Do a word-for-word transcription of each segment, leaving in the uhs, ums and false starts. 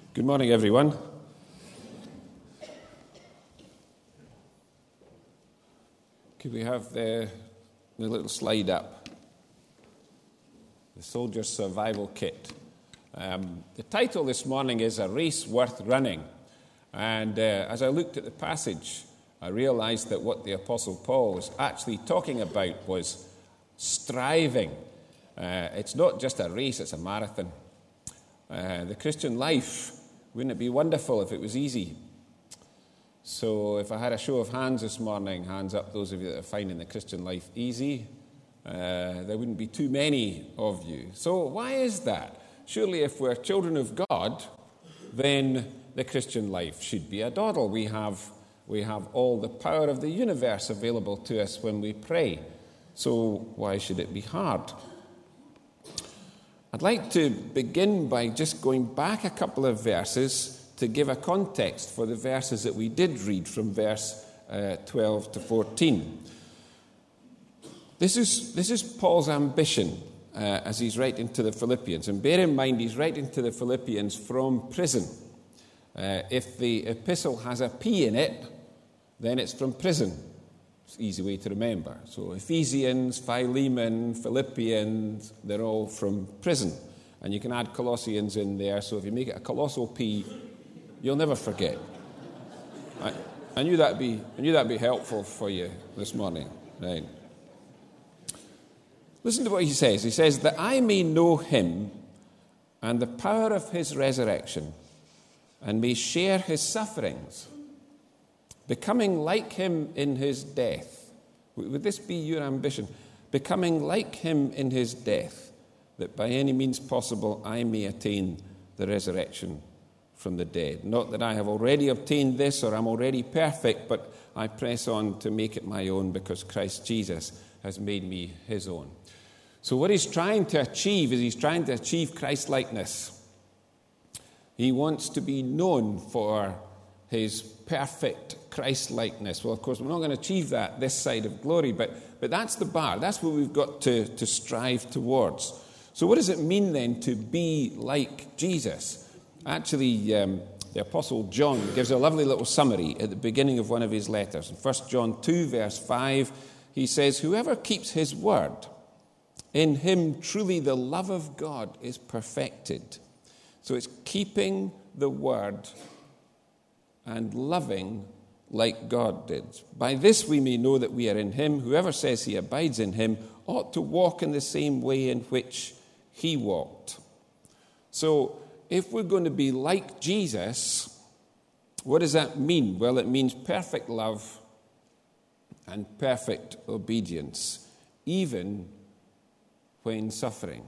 Good morning, everyone. Could we have the, the little slide up? The Soldier's Survival Kit. Um, the title this morning is A Race Worth Running. And uh, as I looked at the passage, I realized that what the Apostle Paul was actually talking about was striving. Uh, it's not just a race, it's a marathon. Uh, the Christian life, wouldn't it be wonderful if it was easy? So if I had a show of hands this morning, hands up those of you that are finding the Christian life easy, uh, there wouldn't be too many of you. So why is that? Surely if we're children of God, then the Christian life should be a doddle. We have, we have all the power of the universe available to us when we pray. So why should it be hard? I'd like to begin by just going back a couple of verses to give a context for the verses that we did read from verse uh, twelve to fourteen. This is, this is Paul's ambition uh, as he's writing to the Philippians. And bear in mind, he's writing to the Philippians from prison. Uh, if the epistle has a P in it, then it's from prison. It's an easy way to remember. So Ephesians, Philemon, Philippians, they're all from prison. And you can add Colossians in there, so if you make it a colossal P, you'll never forget. I, I knew that'd be I knew that'd be helpful for you this morning. Right. Listen to what he says. He says, that I may know him and the power of his resurrection, and may share his sufferings, becoming like him in his death. Would this be your ambition? Becoming like him in his death, that by any means possible I may attain the resurrection from the dead. Not that I have already obtained this or I'm already perfect, but I press on to make it my own because Christ Jesus has made me his own. So what he's trying to achieve is he's trying to achieve Christ-likeness. He wants to be known for his perfect Christ-likeness. Well, of course, we're not going to achieve that this side of glory, but, but that's the bar. That's what we've got to, to strive towards. So what does it mean then to be like Jesus? Actually, um, the Apostle John gives a lovely little summary at the beginning of one of his letters. In First John two, verse five, he says, whoever keeps his word, in him truly the love of God is perfected. So it's keeping the word and loving like God did. By this we may know that we are in him. Whoever says he abides in him ought to walk in the same way in which he walked. So if we're going to be like Jesus, what does that mean? Well, it means perfect love and perfect obedience, even when suffering.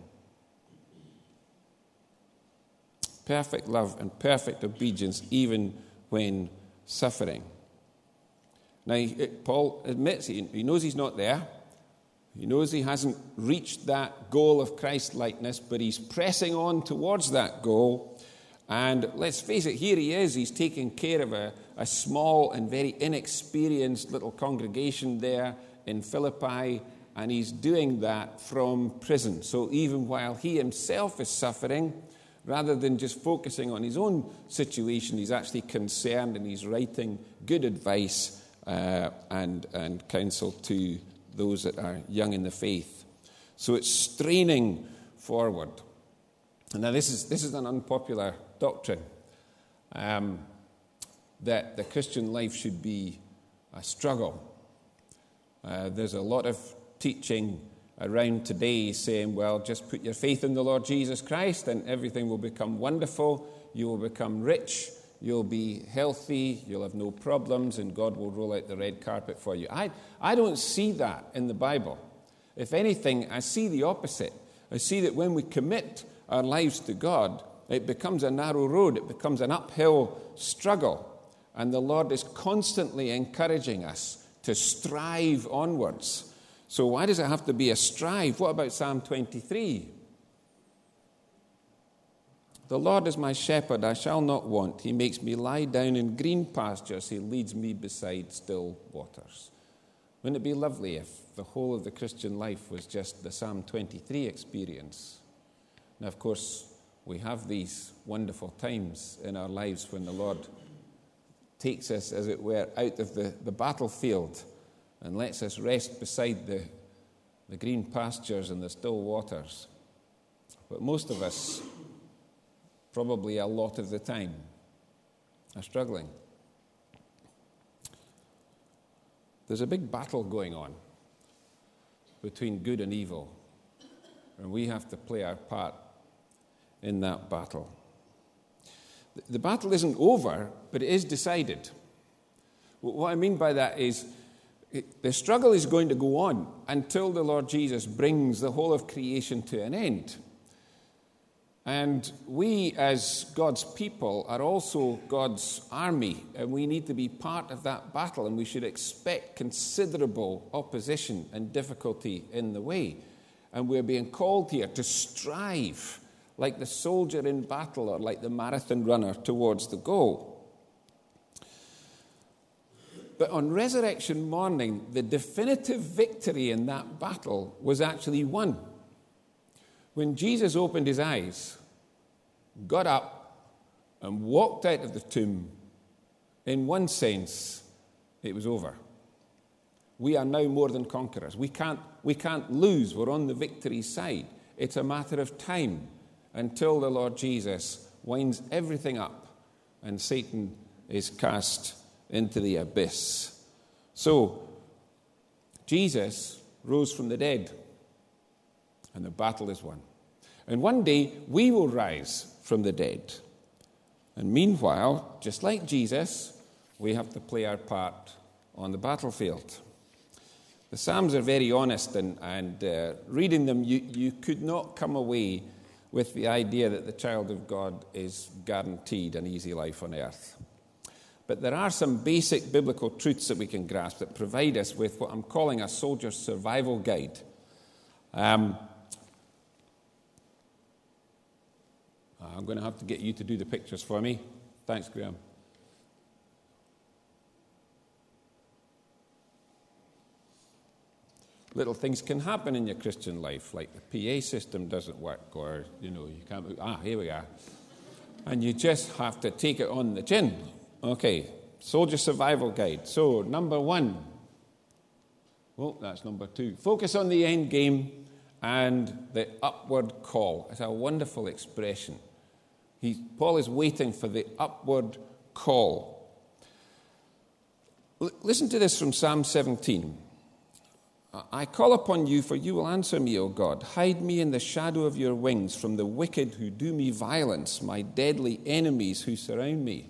Perfect love and perfect obedience, even when suffering. Now, Paul admits he, he knows he's not there. He knows he hasn't reached that goal of Christ-likeness, but he's pressing on towards that goal. And let's face it, here he is. He's taking care of a, a small and very inexperienced little congregation there in Philippi, and he's doing that from prison. So even while he himself is suffering, rather than just focusing on his own situation, he's actually concerned and he's writing good advice uh, and, and counsel to those that are young in the faith. So it's straining forward. And now this is this is an unpopular doctrine, um, that the Christian life should be a struggle. Uh, there's a lot of teaching around today saying, well, just put your faith in the Lord Jesus Christ and everything will become wonderful. You will become rich. You'll be healthy, you'll have no problems, and God will roll out the red carpet for you. I, I don't see that in the Bible. If anything, I see the opposite. I see that when we commit our lives to God, it becomes a narrow road, it becomes an uphill struggle. And the Lord is constantly encouraging us to strive onwards. So why does it have to be a strive? What about Psalm twenty-three? The Lord is my shepherd, I shall not want. He makes me lie down in green pastures. He leads me beside still waters. Wouldn't it be lovely if the whole of the Christian life was just the Psalm twenty-three experience? Now, of course, we have these wonderful times in our lives when the Lord takes us, as it were, out of the, the battlefield and lets us rest beside the, the green pastures and the still waters. But most of us, probably a lot of the time, are struggling. There's a big battle going on between good and evil, and we have to play our part in that battle. The battle isn't over, but it is decided. What I mean by that is the struggle is going to go on until the Lord Jesus brings the whole of creation to an end. And we, as God's people, are also God's army, and we need to be part of that battle, and we should expect considerable opposition and difficulty in the way. And we're being called here to strive like the soldier in battle or like the marathon runner towards the goal. But on resurrection morning, the definitive victory in that battle was actually won. When Jesus opened his eyes, got up, and walked out of the tomb, in one sense, it was over. We are now more than conquerors. We can't, we can't lose. We're on the victory side. It's a matter of time until the Lord Jesus winds everything up and Satan is cast into the abyss. So, Jesus rose from the dead, and the battle is won. And one day, we will rise from the dead. And meanwhile, just like Jesus, we have to play our part on the battlefield. The Psalms are very honest, and, and uh, reading them, you, you could not come away with the idea that the child of God is guaranteed an easy life on earth. But there are some basic biblical truths that we can grasp that provide us with what I'm calling a soldier's survival guide. Um, I'm going to have to get you to do the pictures for me. Thanks, Graham. Little things can happen in your Christian life, like the P A system doesn't work, or, you know, you can't... Ah, here we are. And you just have to take it on the chin. Okay, soldier survival guide. So, number one. Oh, that's number two. Focus on the end game and the upward call. It's a wonderful expression. He, Paul is waiting for the upward call. L- listen to this from Psalm seventeen. I call upon you, for you will answer me, O God. Hide me in the shadow of your wings from the wicked who do me violence, my deadly enemies who surround me.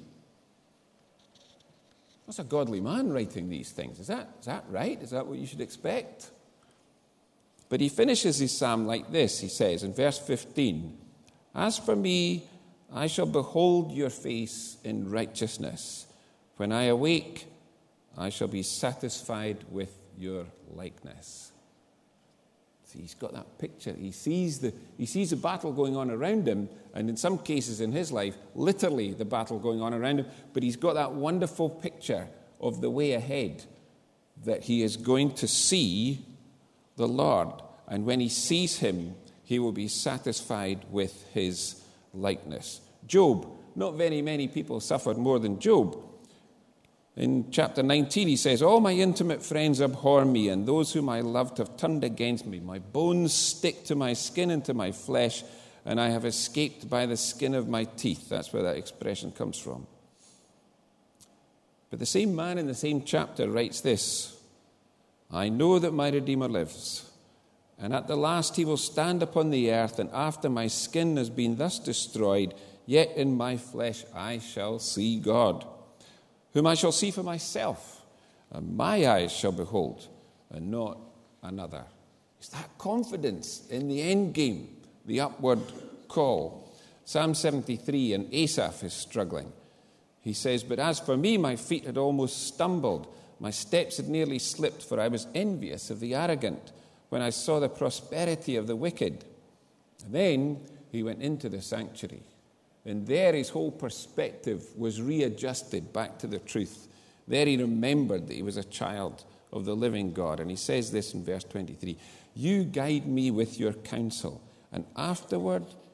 That's a godly man writing these things. Is that, is that right? Is that what you should expect? But he finishes his psalm like this. He says in verse fifteen, As for me, I shall behold your face in righteousness. When I awake, I shall be satisfied with your likeness. See, he's got that picture. He sees the he sees the battle going on around him, and in some cases in his life, literally the battle going on around him, but he's got that wonderful picture of the way ahead, that he is going to see the Lord, and when he sees him, he will be satisfied with his likeness. Job, not very many people suffered more than Job. In chapter nineteen, he says, All my intimate friends abhor me, and those whom I loved have turned against me. My bones stick to my skin and to my flesh, and I have escaped by the skin of my teeth. That's where that expression comes from. But the same man in the same chapter writes this, I know that my Redeemer lives, and at the last he will stand upon the earth, and after my skin has been thus destroyed, yet in my flesh I shall see God, whom I shall see for myself, and my eyes shall behold, and not another. It's that confidence in the end game, the upward call. Psalm seventy-three, and Asaph is struggling. He says, But as for me, my feet had almost stumbled. My steps had nearly slipped, for I was envious of the arrogant when I saw the prosperity of the wicked. And then he went into the sanctuary. And there his whole perspective was readjusted back to the truth. There he remembered that he was a child of the living God. And he says this in verse twenty-three, You guide me with your counsel, and afterward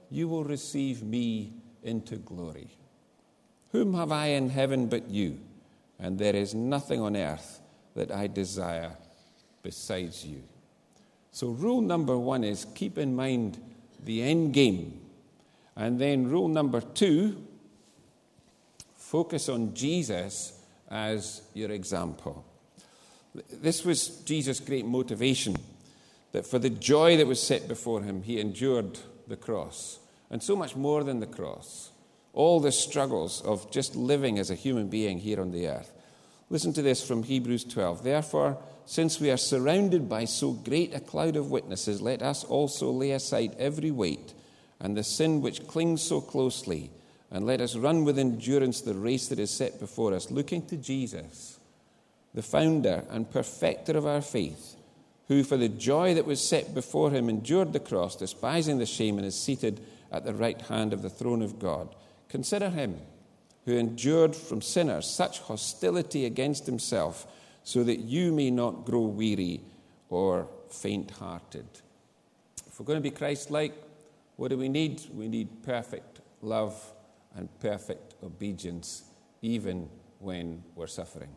you will receive me into glory. Whom have I in heaven but you? And there is nothing on earth that I desire besides you. So rule number one is keep in mind the end game. And then rule number two, focus on Jesus as your example. This was Jesus' great motivation, that for the joy that was set before him, he endured the cross. And so much more than the cross. All the struggles of just living as a human being here on the earth. Listen to this from Hebrews twelve. Therefore, since we are surrounded by so great a cloud of witnesses, let us also lay aside every weight and the sin which clings so closely, and let us run with endurance the race that is set before us, looking to Jesus, the founder and perfecter of our faith, who for the joy that was set before him endured the cross, despising the shame, and is seated at the right hand of the throne of God. Consider him who endured from sinners such hostility against himself, so that you may not grow weary or faint-hearted. If we're going to be Christ-like, what do we need? We need perfect love and perfect obedience, even when we're suffering.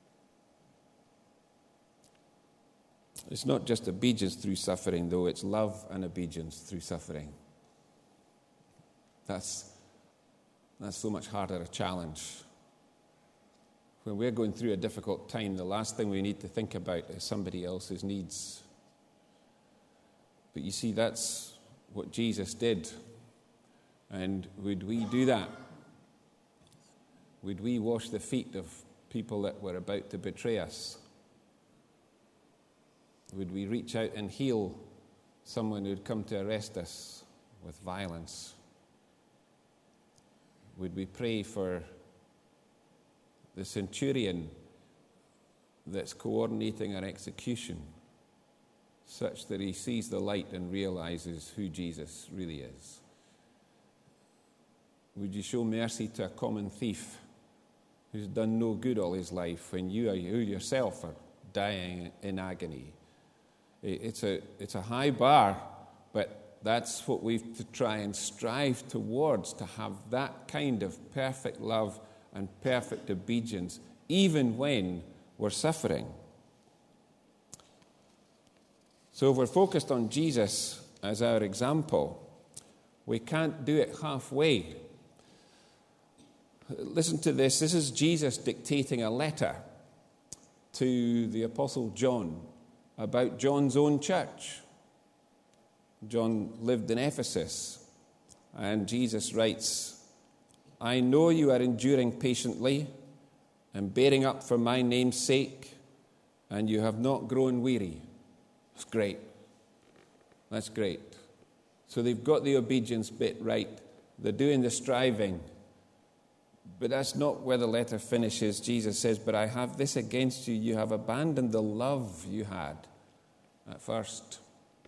It's not just obedience through suffering, though. It's love and obedience through suffering. That's, that's so much harder a challenge. When we're going through a difficult time, the last thing we need to think about is somebody else's needs. But you see, that's what Jesus did. And would we do that? Would we wash the feet of people that were about to betray us? Would we reach out and heal someone who'd come to arrest us with violence? Would we pray for the centurion that's coordinating our execution, such that he sees the light and realizes who Jesus really is? Would you show mercy to a common thief who's done no good all his life when you, are, you yourself are dying in agony? It's a, it's a high bar, but that's what we've to try and strive towards, to have that kind of perfect love and perfect obedience, even when we're suffering. So if we're focused on Jesus as our example, we can't do it halfway. Listen to this. This is Jesus dictating a letter to the Apostle John about John's own church. John lived in Ephesus, and Jesus writes, I know you are enduring patiently and bearing up for my name's sake, and you have not grown weary. That's great. That's great. So they've got the obedience bit right. They're doing the striving. But that's not where the letter finishes. Jesus says, but I have this against you. You have abandoned the love you had at first.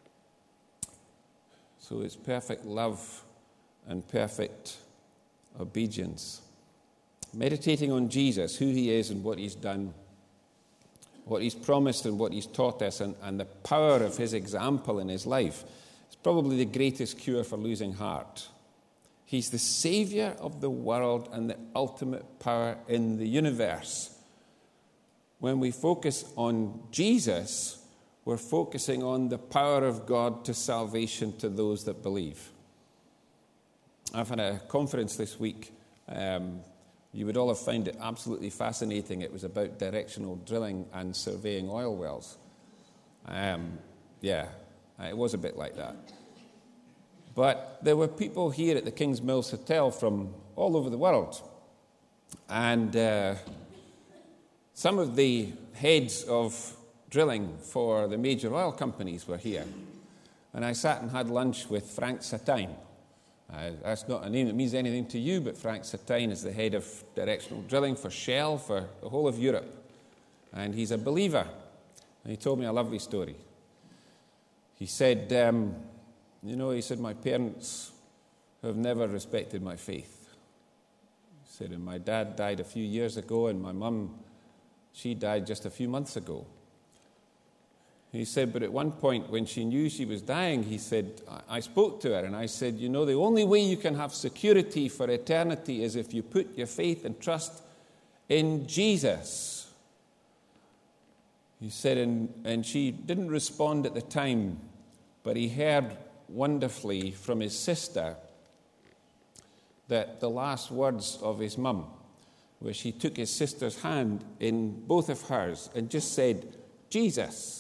So it's perfect love and perfect obedience. Meditating on Jesus, who he is and what he's done, what he's promised and what he's taught us, and, and the power of his example in his life, is probably the greatest cure for losing heart. He's the Savior of the world and the ultimate power in the universe. When we focus on Jesus, we're focusing on the power of God to salvation to those that believe. I've had a conference this week. Um, you would all have found it absolutely fascinating. It was about directional drilling and surveying oil wells. Um, yeah, it was a bit like that. But there were people here at the King's Mills Hotel from all over the world. And uh, some of the heads of drilling for the major oil companies were here. And I sat and had lunch with Frank Satine. Uh, that's not a name that means anything to you, but Frank Satine is the head of directional drilling for Shell for the whole of Europe. And he's a believer. And he told me a lovely story. He said, um, you know, he said, my parents have never respected my faith. He said, and my dad died a few years ago, and my mum, she died just a few months ago. He said, but at one point when she knew she was dying, he said, I spoke to her and I said, you know, the only way you can have security for eternity is if you put your faith and trust in Jesus. He said, and, and she didn't respond at the time, but he heard wonderfully from his sister that the last words of his mum, where she took his sister's hand in both of hers and just said, Jesus.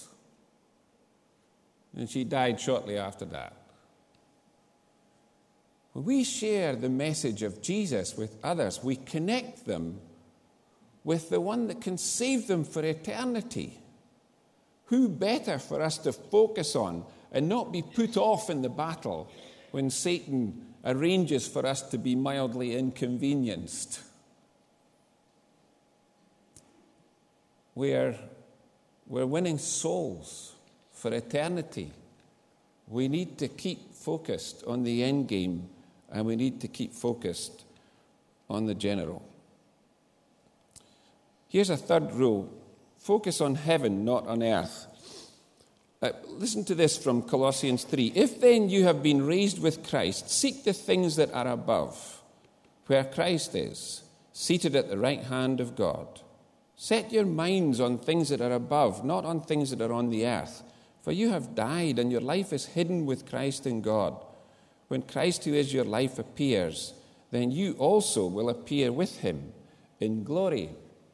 And she died shortly after that. When we share the message of Jesus with others, we connect them with the one that can save them for eternity. Who better for us to focus on and not be put off in the battle when Satan arranges for us to be mildly inconvenienced? We're, we're winning souls for eternity. We need to keep focused on the end game, and we need to keep focused on the general. Here's a third rule. Focus on heaven, not on earth. Uh, listen to this from Colossians three. If then you have been raised with Christ, seek the things that are above, where Christ is, seated at the right hand of God. Set your minds on things that are above, not on things that are on the earth. For you have died, and your life is hidden with Christ in God. When Christ, who is your life, appears, then you also will appear with him in glory.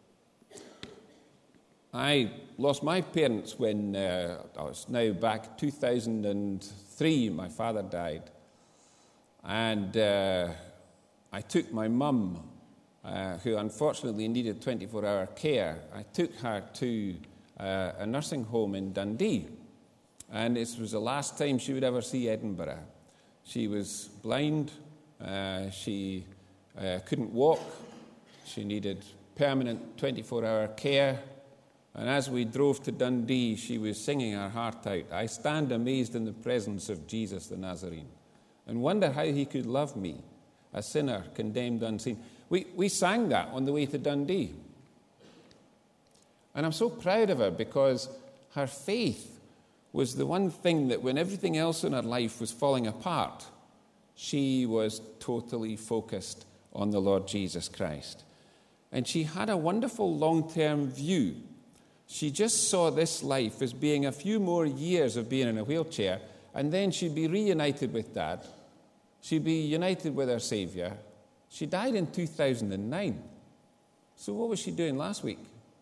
I lost my parents when uh, I was now back two thousand three. My father died. And uh, I took my mum, uh, who unfortunately needed twenty-four hour care, I took her to uh, a nursing home in Dundee. And it was the last time she would ever see Edinburgh. She was blind. Uh, she uh, couldn't walk. She needed permanent twenty-four hour care. And as we drove to Dundee, she was singing her heart out. I stand amazed in the presence of Jesus the Nazarene and wonder how he could love me, a sinner condemned unseen. We, we sang that on the way to Dundee. And I'm so proud of her because her faith was the one thing that when everything else in her life was falling apart, she was totally focused on the Lord Jesus Christ. And she had a wonderful long-term view. She just saw this life as being a few more years of being in a wheelchair, and then she'd be reunited with Dad. She'd be united with her Saviour. She died in two thousand nine. So what was she doing last week?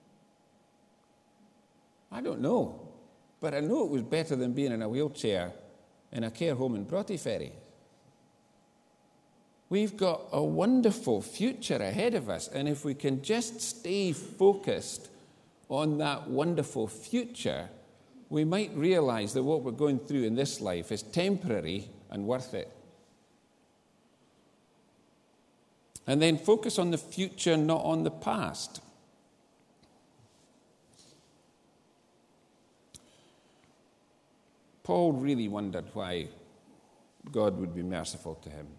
I don't know. But I know it was better than being in a wheelchair in a care home in Broughty Ferry. We've got a wonderful future ahead of us, and if we can just stay focused on that wonderful future, we might realize that what we're going through in this life is temporary and worth it. And then focus on the future, not on the past. Paul really wondered why God would be merciful to him.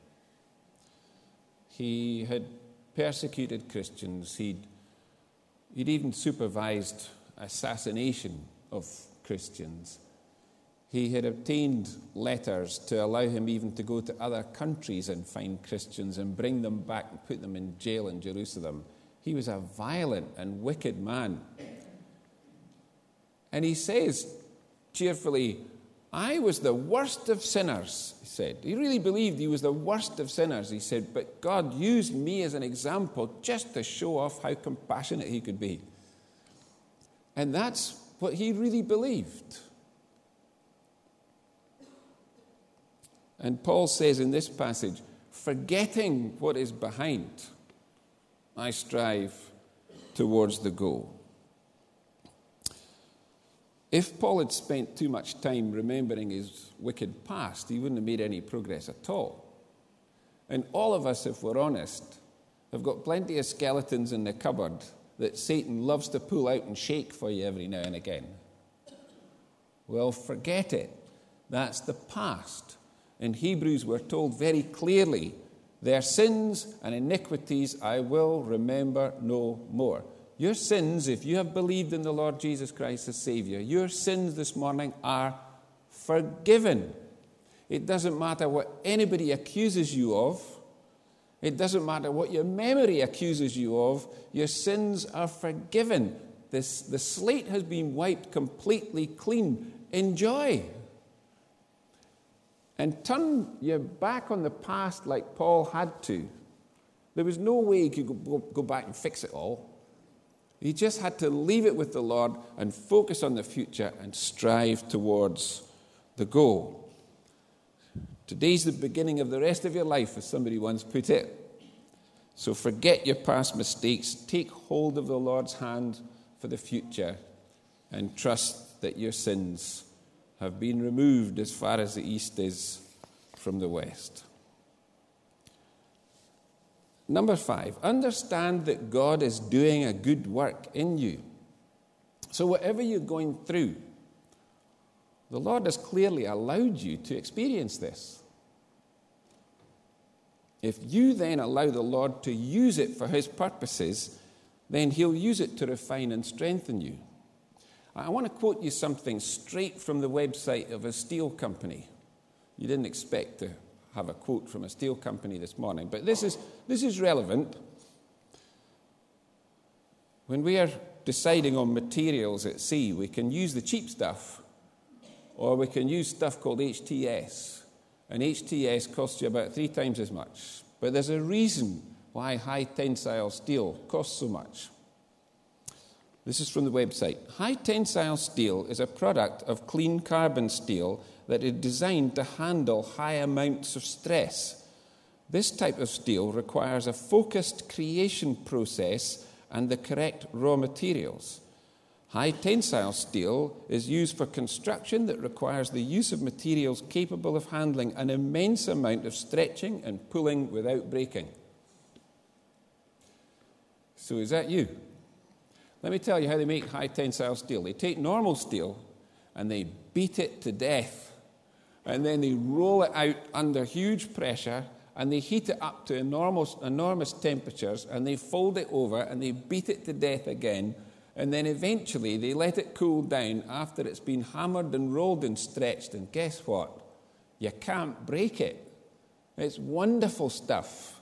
He had persecuted Christians. He'd, he'd even supervised assassination of Christians. He had obtained letters to allow him even to go to other countries and find Christians and bring them back and put them in jail in Jerusalem. He was a violent and wicked man. And he says cheerfully, I was the worst of sinners, he said. He really believed he was the worst of sinners, he said, but God used me as an example just to show off how compassionate he could be. And that's what he really believed. And Paul says in this passage, forgetting what is behind, I strive towards the goal. If Paul had spent too much time remembering his wicked past, he wouldn't have made any progress at all. And all of us, if we're honest, have got plenty of skeletons in the cupboard that Satan loves to pull out and shake for you every now and again. Well, forget it. That's the past. In Hebrews, we're told very clearly, their sins and iniquities I will remember no more. Your sins, if you have believed in the Lord Jesus Christ as Savior, your sins this morning are forgiven. It doesn't matter what anybody accuses you of. It doesn't matter what your memory accuses you of. Your sins are forgiven. This, the slate has been wiped completely clean. Enjoy. And turn your back on the past like Paul had to. There was no way he could go, go back and fix it all. He just had to leave it with the Lord and focus on the future and strive towards the goal. Today's the beginning of the rest of your life, as somebody once put it. So forget your past mistakes, take hold of the Lord's hand for the future, and trust that your sins have been removed as far as the east is from the west. Number five, understand that God is doing a good work in you. So whatever you're going through, the Lord has clearly allowed you to experience this. If you then allow the Lord to use it for his purposes, then he'll use it to refine and strengthen you. I want to quote you something straight from the website of a steel company. You didn't expect to have a quote from a steel company this morning, but this is, this is relevant. When we are deciding on materials at sea, we can use the cheap stuff, or we can use stuff called H T S. And H T S costs you about three times as much. But there's a reason why high tensile steel costs so much. This is from the website. High tensile steel is a product of clean carbon steel that is designed to handle high amounts of stress. This type of steel requires a focused creation process and the correct raw materials. High tensile steel is used for construction that requires the use of materials capable of handling an immense amount of stretching and pulling without breaking. So is that you? Let me tell you how they make high tensile steel. They take normal steel and they beat it to death. And then they roll it out under huge pressure and they heat it up to enormous, enormous temperatures and they fold it over and they beat it to death again. And then eventually they let it cool down after it's been hammered and rolled and stretched. And guess what? You can't break it. It's wonderful stuff.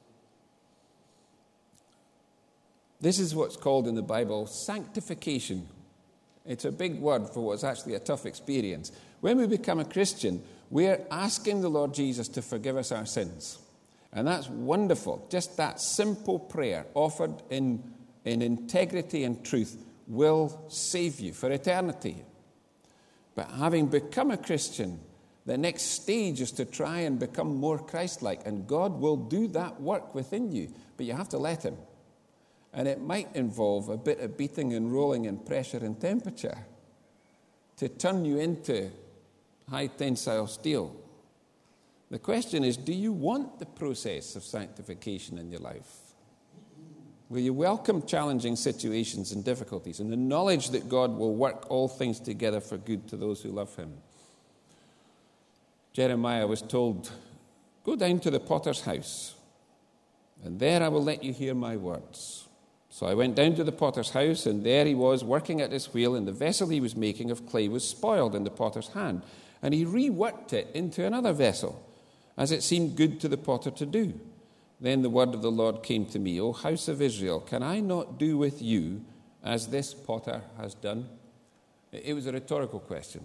This is what's called in the Bible sanctification. It's a big word for what's actually a tough experience. When we become a Christian, we're asking the Lord Jesus to forgive us our sins. And that's wonderful. Just that simple prayer offered in, in integrity and truth will save you for eternity. But having become a Christian, the next stage is to try and become more Christ-like. And God will do that work within you. But you have to let him. And it might involve a bit of beating and rolling and pressure and temperature to turn you into high tensile steel. The question is, do you want the process of sanctification in your life? Will you welcome challenging situations and difficulties and the knowledge that God will work all things together for good to those who love him? Jeremiah was told, go down to the potter's house, and there I will let you hear my words. So I went down to the potter's house, and there he was working at his wheel, and the vessel he was making of clay was spoiled in the potter's hand. And he reworked it into another vessel, as it seemed good to the potter to do. Then the word of the Lord came to me, O house of Israel, can I not do with you as this potter has done? It was a rhetorical question.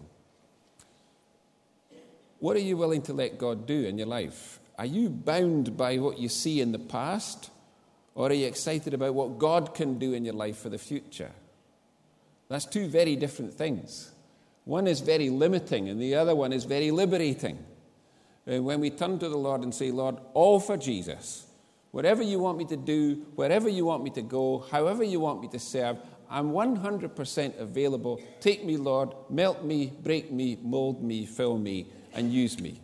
What are you willing to let God do in your life? Are you bound by what you see in the past? Or are you excited about what God can do in your life for the future? That's two very different things. One is very limiting, and the other one is very liberating. And when we turn to the Lord and say, Lord, all for Jesus, whatever you want me to do, wherever you want me to go, however you want me to serve, I'm one hundred percent available. Take me, Lord, melt me, break me, mold me, fill me, and use me.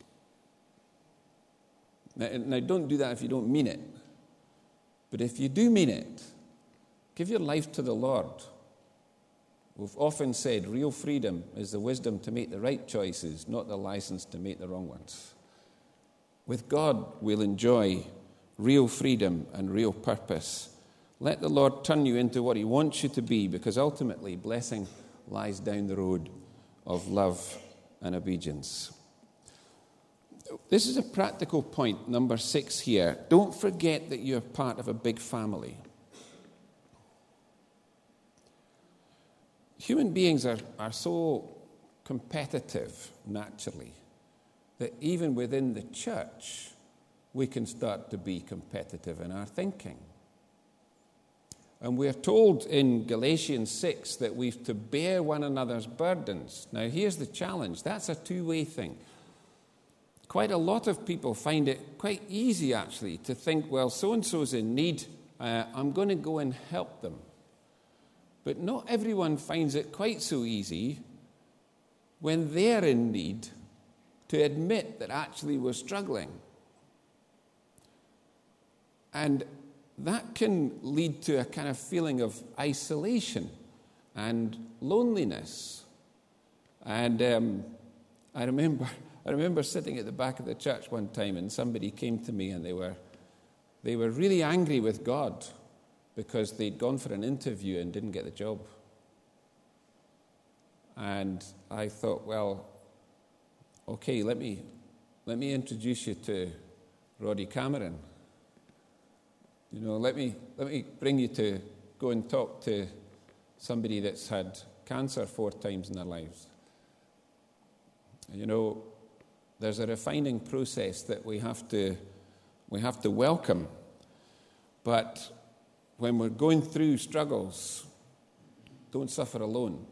Now, now don't do that if you don't mean it. But if you do mean it, give your life to the Lord. We've often said real freedom is the wisdom to make the right choices, not the license to make the wrong ones. With God, we'll enjoy real freedom and real purpose, let the Lord turn you into what he wants you to be, because ultimately blessing lies down the road of love and obedience. This is a practical point, number six here. Don't forget that you're part of a big family. Human beings are, are so competitive naturally that even within the church we can start to be competitive in our thinking. And we're told in Galatians six that we've to bear one another's burdens. Now here's the challenge. That's a two-way thing. Quite a lot of people find it quite easy actually to think, well, so-and-so's in need, uh, I'm going to go and help them. But not everyone finds it quite so easy when they're in need to admit that actually we're struggling. And that can lead to a kind of feeling of isolation and loneliness. And um, I remember I remember sitting at the back of the church one time, and somebody came to me, and they were they were really angry with God because they'd gone for an interview and didn't get the job. And I thought, well, okay, let me let me introduce you to Roddy Cameron. You know, let me let me bring you to go and talk to somebody that's had cancer four times in their lives. You know, there's a refining process that we have to we have to welcome. But when we're going through struggles, don't suffer alone.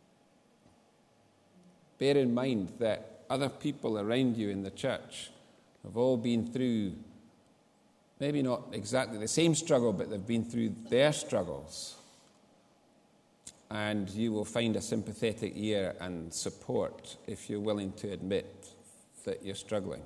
Bear in mind that other people around you in the church have all been through maybe not exactly the same struggle, but they've been through their struggles. And you will find a sympathetic ear and support if you're willing to admit that you're struggling.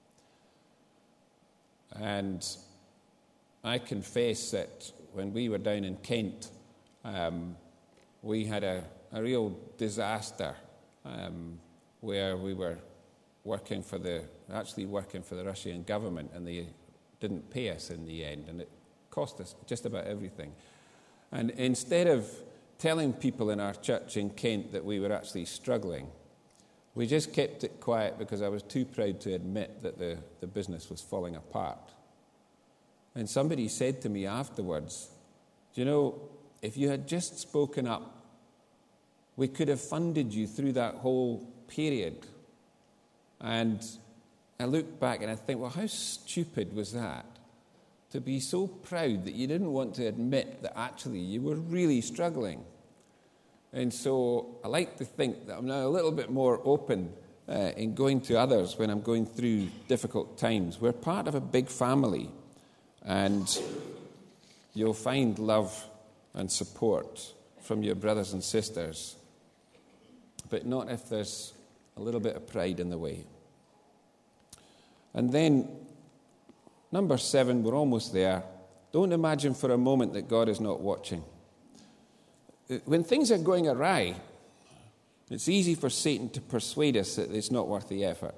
And I confess that when we were down in Kent, um, we had a, a real disaster um, where we were working for the, actually working for the Russian government, and they didn't pay us in the end, and it cost us just about everything. And instead of telling people in our church in Kent that we were actually struggling, we just kept it quiet because I was too proud to admit that the, the business was falling apart. And somebody said to me afterwards, do you know, if you had just spoken up, we could have funded you through that whole period. And I look back and I think, well, how stupid was that? To be so proud that you didn't want to admit that actually you were really struggling. And so I like to think that I'm now a little bit more open uh, in going to others when I'm going through difficult times. We're part of a big family, and you'll find love and support from your brothers and sisters, but not if there's a little bit of pride in the way. And then, number seven, we're almost there. Don't imagine for a moment that God is not watching. When things are going awry, it's easy for Satan to persuade us that it's not worth the effort.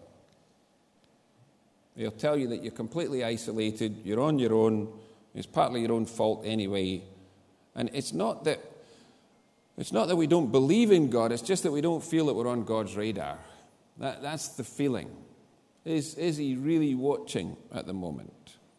He'll tell you that you're completely isolated, you're on your own, it's partly your own fault anyway. And it's not that it's not that we don't believe in God, it's just that we don't feel that we're on God's radar. That, that's the feeling. Is, is he really watching at the moment?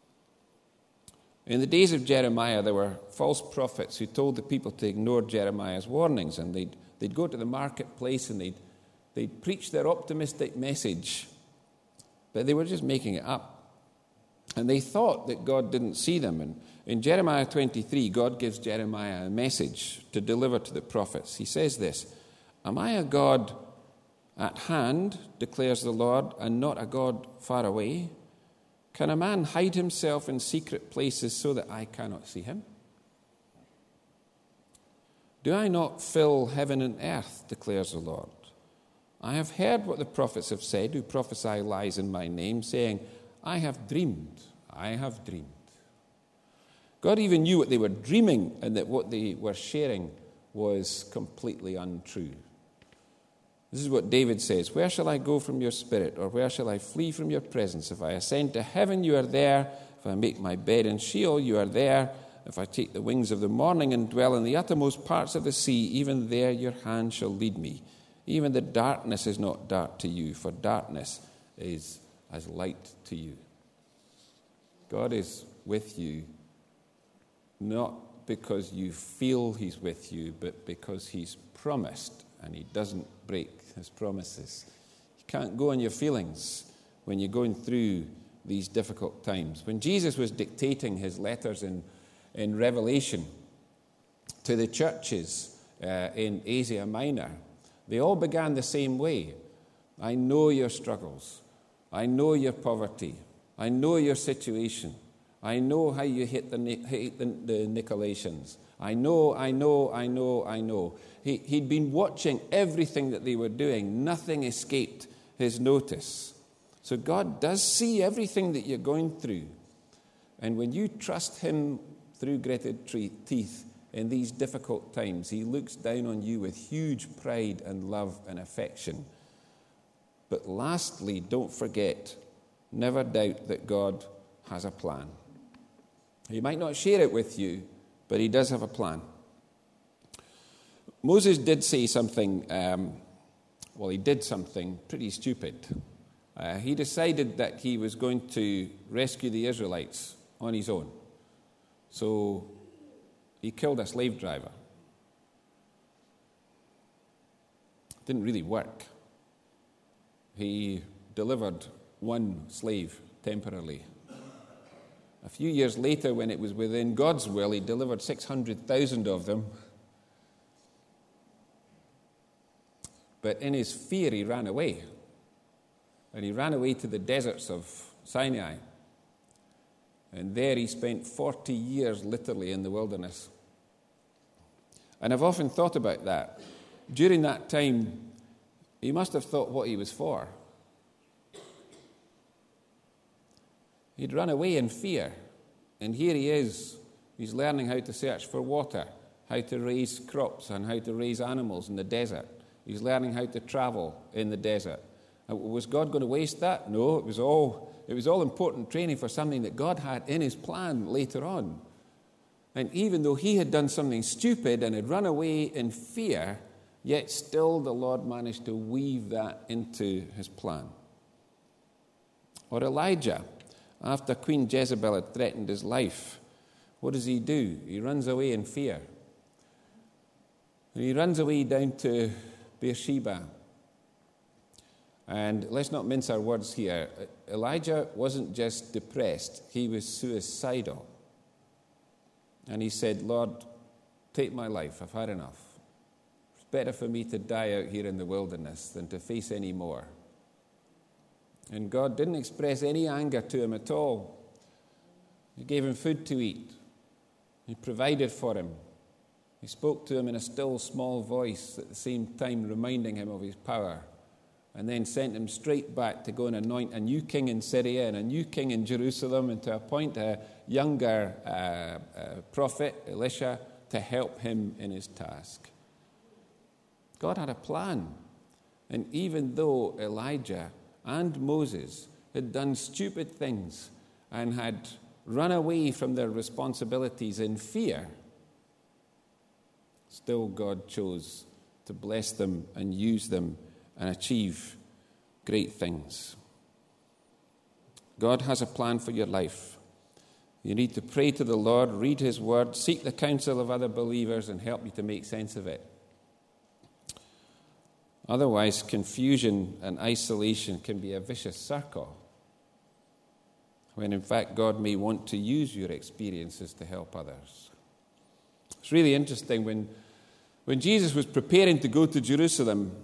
In the days of Jeremiah, there were false prophets who told the people to ignore Jeremiah's warnings, and they'd, they'd go to the marketplace and they'd, they'd preach their optimistic message, but they were just making it up. And they thought that God didn't see them. And in Jeremiah twenty-three, God gives Jeremiah a message to deliver to the prophets. He says this, "Am I a God at hand, declares the Lord, and not a God far away? Can a man hide himself in secret places so that I cannot see him? Do I not fill heaven and earth, declares the Lord? I have heard what the prophets have said, who prophesy lies in my name, saying, I have dreamed, I have dreamed." God even knew what they were dreaming, and that what they were sharing was completely untrue. This is what David says, "Where shall I go from your spirit, or where shall I flee from your presence? If I ascend to heaven, you are there. If I make my bed in Sheol, you are there. if I take the wings of the morning and dwell in the uttermost parts of the sea, even there your hand shall lead me. Even the darkness is not dark to you, for darkness is as light to you. God is with you, not because you feel he's with you, but because he's promised, and he doesn't break his promises. You can't go on your feelings when you're going through these difficult times. When Jesus was dictating his letters in, in Revelation to the churches uh, in Asia Minor, they all began the same way. I know your struggles. I know your poverty. I know your situation. I know how you hate the, hate the, the Nicolaitans. I know, I know, I know, I know. He, he'd been watching everything that they were doing. Nothing escaped his notice. So God does see everything that you're going through. And when you trust him through gritted teeth in these difficult times, he looks down on you with huge pride and love and affection. But lastly, don't forget, never doubt that God has a plan. He might not share it with you, but he does have a plan. Moses did say something, um, well, he did something pretty stupid. Uh, he decided that he was going to rescue the Israelites on his own. So he killed a slave driver. Didn't really work. He delivered one slave temporarily. A few years later, when it was within God's will, he delivered six hundred thousand of them. But in his fear, he ran away. And he ran away to the deserts of Sinai. And there he spent forty years literally in the wilderness. And I've often thought about that. During that time, he must have thought what he was for. He'd run away in fear. And here he is. He's learning how to search for water, how to raise crops, and how to raise animals in the desert. He's learning how to travel in the desert. Was God going to waste that? No, it was all it was all important training for something that God had in his plan later on. And even though he had done something stupid and had run away in fear, yet still the Lord managed to weave that into his plan. Or Elijah, after Queen Jezebel had threatened his life, what does he do? He runs away in fear. And he runs away down to Beersheba. And let's not mince our words here. Elijah wasn't just depressed, he was suicidal. And he said, Lord, take my life, I've had enough. It's better for me to die out here in the wilderness than to face any more. And God didn't express any anger to him at all. He gave him food to eat. He provided for him. He spoke to him in a still small voice, at the same time reminding him of his power. And then sent him straight back to go and anoint a new king in Syria and a new king in Jerusalem, and to appoint a younger uh, uh, prophet, Elisha, to help him in his task. God had a plan. And even though Elijah and Moses had done stupid things and had run away from their responsibilities in fear, still God chose to bless them and use them and achieve great things. God has a plan for your life. You need to pray to the Lord, read his word, seek the counsel of other believers, and help you to make sense of it. Otherwise, confusion and isolation can be a vicious circle, when in fact God may want to use your experiences to help others. It's really interesting, when, when Jesus was preparing to go to Jerusalem,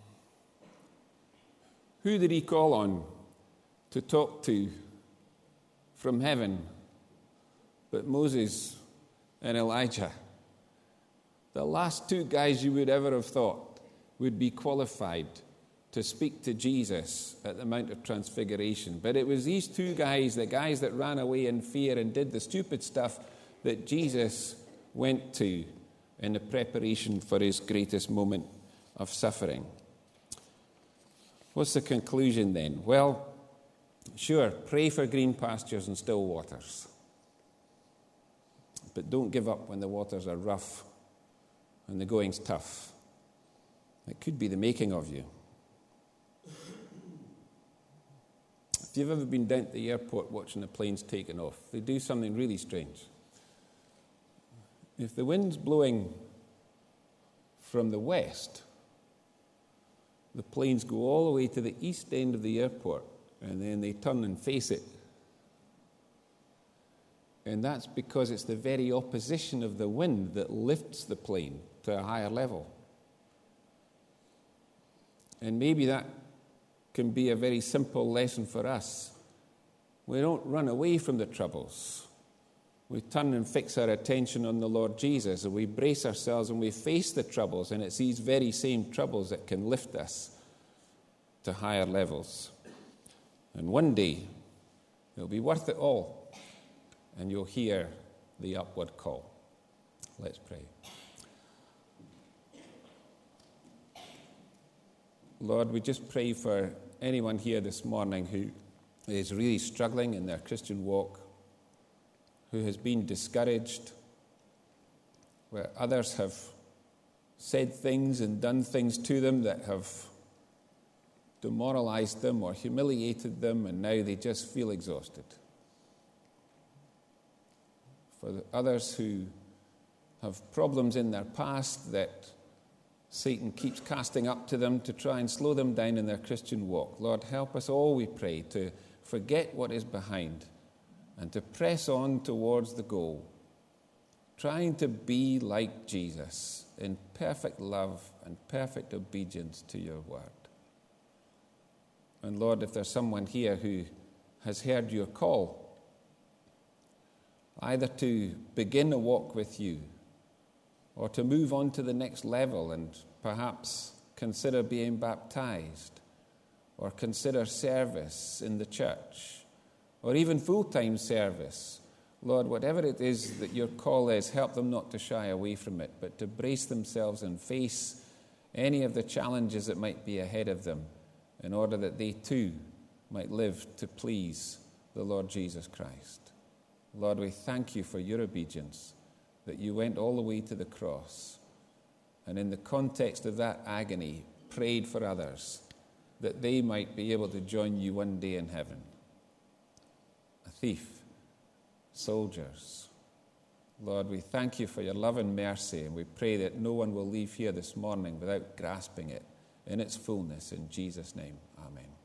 who did he call on to talk to from heaven but Moses and Elijah? The last two guys you would ever have thought would be qualified to speak to Jesus at the Mount of Transfiguration. But it was these two guys, the guys that ran away in fear and did the stupid stuff, that Jesus went to in the preparation for his greatest moment of suffering. What's the conclusion then? Well, sure, pray for green pastures and still waters. but don't give up when the waters are rough and the going's tough. It could be the making of you. If you've ever been down to the airport watching the planes taking off, they do something really strange. If the wind's blowing from the west, the planes go all the way to the east end of the airport, and then they turn and face it. And that's because it's the very opposition of the wind that lifts the plane to a higher level. And maybe that can be a very simple lesson for us. We don't run away from the troubles. We turn and fix our attention on the Lord Jesus, and we brace ourselves and we face the troubles, and it's these very same troubles that can lift us to higher levels. And one day, it'll be worth it all, and you'll hear the upward call. Let's pray. Lord, we just pray for anyone here this morning who is really struggling in their Christian walk, who has been discouraged, where others have said things and done things to them that have demoralized them or humiliated them, and now they just feel exhausted. For the others who have problems in their past that Satan keeps casting up to them to try and slow them down in their Christian walk. Lord, help us all, we pray, to forget what is behind and to press on towards the goal, trying to be like Jesus in perfect love and perfect obedience to your word. And Lord, if there's someone here who has heard your call, either to begin a walk with you or to move on to the next level and perhaps consider being baptized or consider service in the church, or even full-time service. Lord, whatever it is that your call is, help them not to shy away from it, but to brace themselves and face any of the challenges that might be ahead of them in order that they too might live to please the Lord Jesus Christ. Lord, we thank you for your obedience, that you went all the way to the cross, and in the context of that agony, prayed for others, that they might be able to join you one day in heaven. A thief, soldiers. Lord, we thank you for your love and mercy, and we pray that no one will leave here this morning without grasping it in its fullness. In Jesus' name, amen.